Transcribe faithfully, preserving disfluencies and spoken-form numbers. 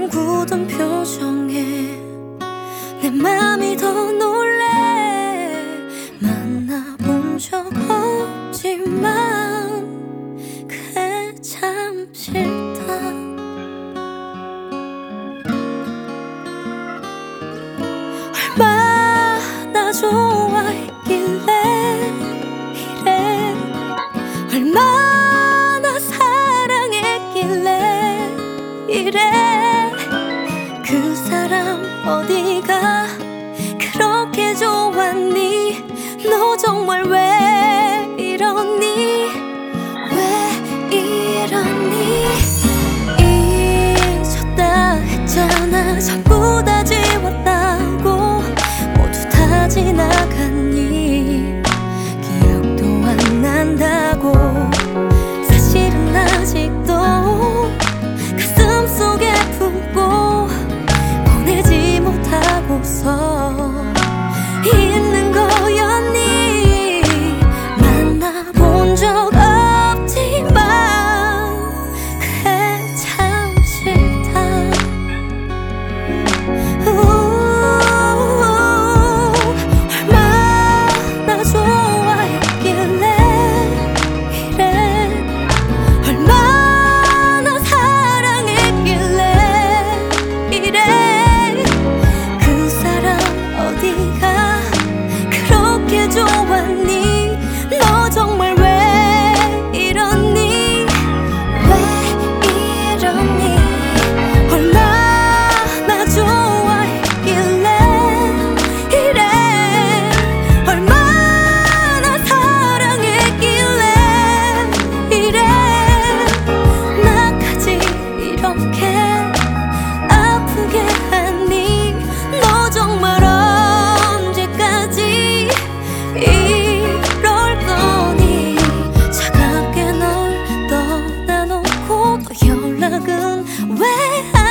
난 굳은 표정에 내 맘이 더 놀래. 만나본 적 없지만 그게 참 싫다. 얼마나 좋아했길래 이래, 얼마나 사랑했길래 이래. 그 사람 어디가 그렇게 좋았니? 너 정말 왜 이러니? 왜 이러니? 잊었다 했잖아. 전부 다 지웠다고. 모두 다 지나갔니? 기억도 안 난다고. 사실은 아직도 가슴 속에 품고 보내지 못하고서 있는 거였니? 만나본 적 없지만 그게 참 싫다. 얼마나 좋아했길래 이래, 얼마나 사랑했길래 이래. 그 사람 어디가 그렇게 좋았니? 너 정말 왜 이러니? 왜 이러니? 얼마나 좋아했길래 이래, 얼마나 사랑했길래 이래. 나까지 이렇게 아프게 하니? 너 정말 언제까지 이럴 거니? 차갑게 널 떠나놓고 또 연락은 왜